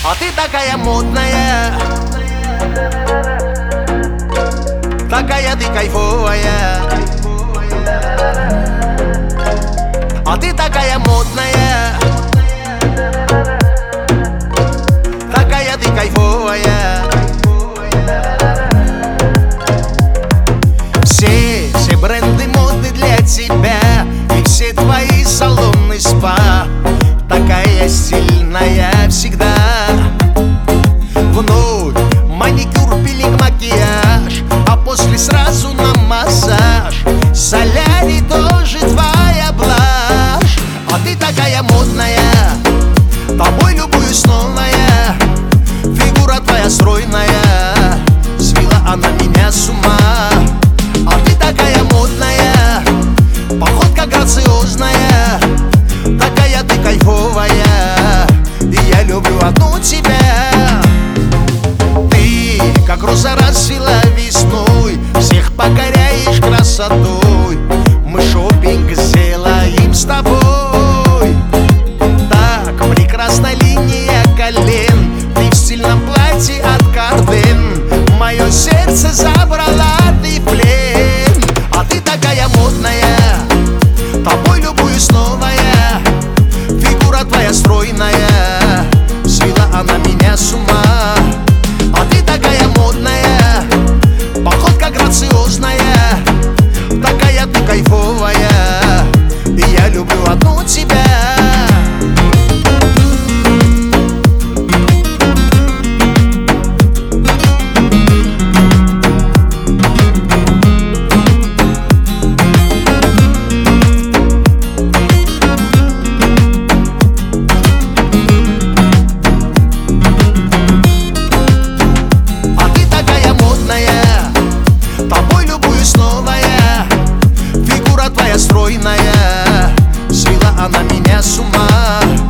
А ты такая модная, такая ты кайфовая. А ты такая модная, такая ты кайфовая. Все бренды моды для тебя, и все твои салоны спа. Такая сильная всегда. Вновь маникюр, пилинг, макияж, а после сразу на массаж. Солярий тоже твоя блажь. А ты такая модная, тобой любуюсь новая. Фигура твоя стройная, свела она меня с ума. А ты такая модная, походка грациозная, такая ты кайфовая, и я люблю одну тебя. Ты, как роза расцвела весной, всех покоряешь красотой. Мы шопинг сделаем с тобой. Так, прекрасна линия колен, ты в стильном платье от Карден. Мое сердце забрала ты в плен. А ты такая модная, тобой любуюсь новая. Фигура твоя стройная, свела она меня с ума. А ты такая модная, походка грациозная, такая ты кайфовая, и я люблю одну тебя. Твоя стройная, свела она меня с ума.